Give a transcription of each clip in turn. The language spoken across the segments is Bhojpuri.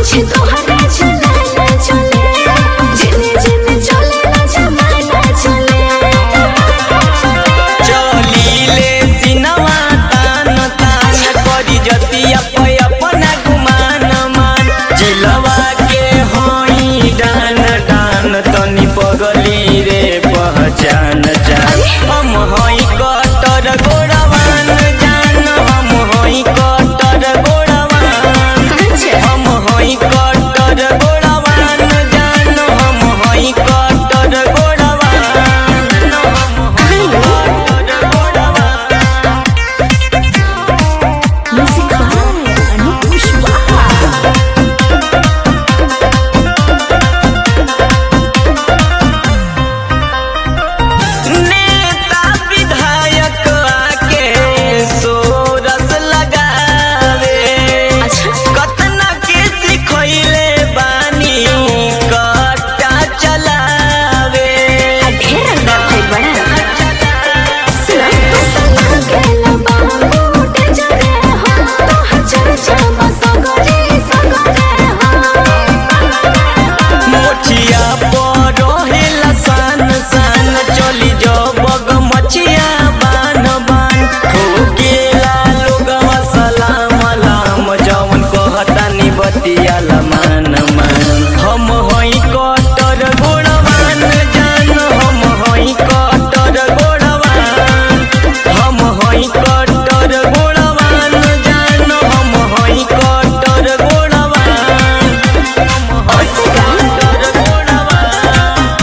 पीछे तोहरा चले चले जिने जिने चले ना जमाना चले चलीले सिनवा तान तान करी जतिया पे अपना गुमान मान जिलवा के होई डान डान तनी पगली रे पहचान जान हम होई कटर गोड़वान जान हम होई कटर गोड़वान हम होई कटर गोड़वान जान हम होई कटर गोड़वान हम होई कटर गोड़वान। म्यूजिक बाय अनूप कुशवाहा नेता विधायक आके सोरस लगावे कतना के सिखैले बानी कट्टा चलावे ढेर अंदर भइल बड़ा सुना गेला बाबू डजरे हो तोहर चर्चा बसगरे सगरे हो मोठिया पर रहेला सान सान चली जब मछिया बान बान ठोकेला लोगवा सलाम लाम जवन कहता नि बतियाला मान मान हम होई कटर गोड़वान जान हम होई कटर गोड़वान हम होई कटर गोड़वान जान हम होई कटर गोड़वान हम होई कटर गोड़वान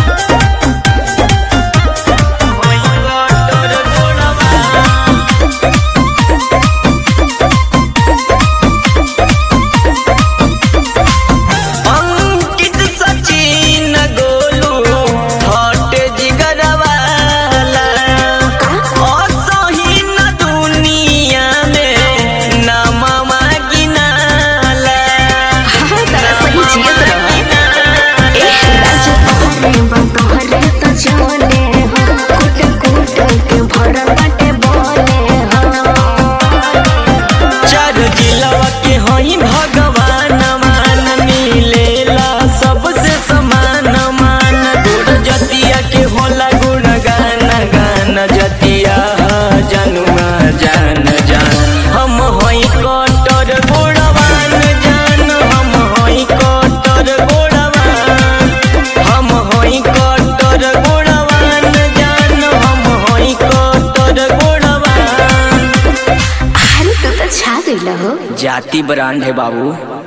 होई कटर गोड़वान। अंकित सचिन गोलू हट जिगरवाला असही न दुनिया में नामवा गिनाला तारा सही जियत रह ए राजा तोहरे बतोहरे तो चले हो कुट कुट के भरल बाटे बोले हो चार जिलवा के हई भगवान मान मिलेला सबसे समान मान गुड़ जतिया के होला गुण गान गान जतिया जनुआ जान जान हम हई कटर गोड़वान जान हम हई कटर गोड़वान हम हई कटर गोड़वान जान हम हई कटर गोड़वान। अरे तू तो छा गइल हो जाति ब्रांड है बाबू।